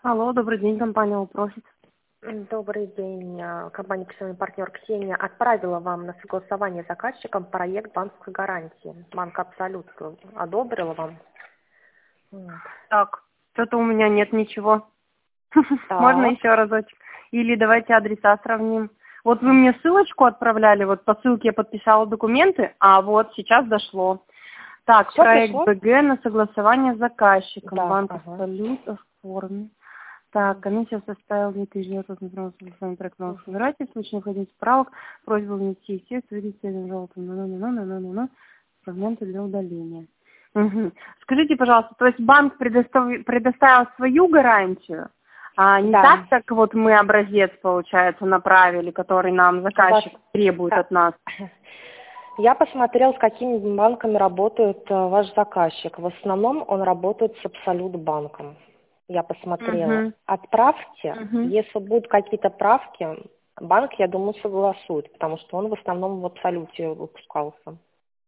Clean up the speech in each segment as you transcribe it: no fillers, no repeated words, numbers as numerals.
Алло, добрый день, компания «Упрофит». Добрый день. Компания «Профессиональный партнер» Ксения отправила вам на согласование заказчиком проект банковской гарантии. Банк «Абсолют» одобрила вам. Вот. Так, что-то у меня нет ничего. Можно Так. еще разочек? Или давайте адреса сравним. Вот вы мне ссылочку отправляли, вот по ссылке я подписала документы, а вот сейчас дошло. Так, Всё проект пришло? БГ на согласование с заказчиком. Да, Банк ага. «Абсолют» оформлен. Так, комиссия составила 2000 с вами проект нового собирателя, в случае необходимости справок, просьба внести все свидетели желтым, фрагменты для удаления. Угу. Скажите, пожалуйста, то есть банк предоставил свою гарантию, а не Да. так, как вот мы образец, получается, направили, который нам заказчик требует от нас? Я посмотрела, с какими банками работает ваш заказчик. В основном он работает с «Абсолют» банком. Я посмотрела. Угу. Отправьте. Угу. Если будут какие-то правки, банк, я думаю, согласует, потому что он в основном в «Абсолюте» выпускался.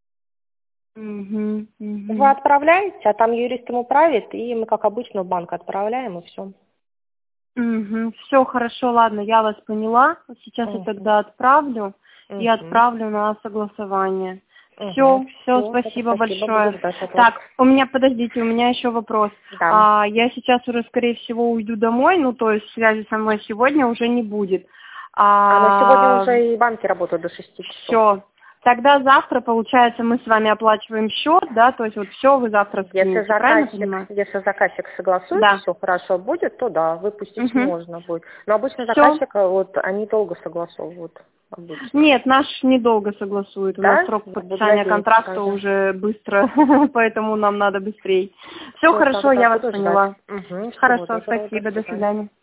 Угу. Вы Угу. отправляете, а там юрист ему правит, и мы, как обычно, в банк отправляем, и все. Угу. Все хорошо, ладно, я вас поняла. Сейчас я тогда отправлю и отправлю на согласование. Все, спасибо большое. Буду ждать от вас. Так, подождите, у меня еще вопрос. Да. Я сейчас уже, скорее всего, уйду домой, ну, то есть связи со мной сегодня уже не будет. Но сегодня уже и банки работают до 6 часов. Все. Тогда завтра, получается, мы с вами оплачиваем счет, да, то есть вот все вы завтра скинете, правильно понимаю? Если заказчик согласует, Да. все хорошо будет, то да, выпустить Угу. можно будет. Но обычно Всё. заказчик, вот, они долго согласовывают обычно. Нет, наш недолго согласует. У нас Да? срок Буду подписания надеяться контракта тогда. уже быстро, поэтому нам надо быстрее. Все Всё, хорошо, тогда я вас буду ждать. поняла. Всего Хорошо, доброго, до спасибо, до свидания. свидания.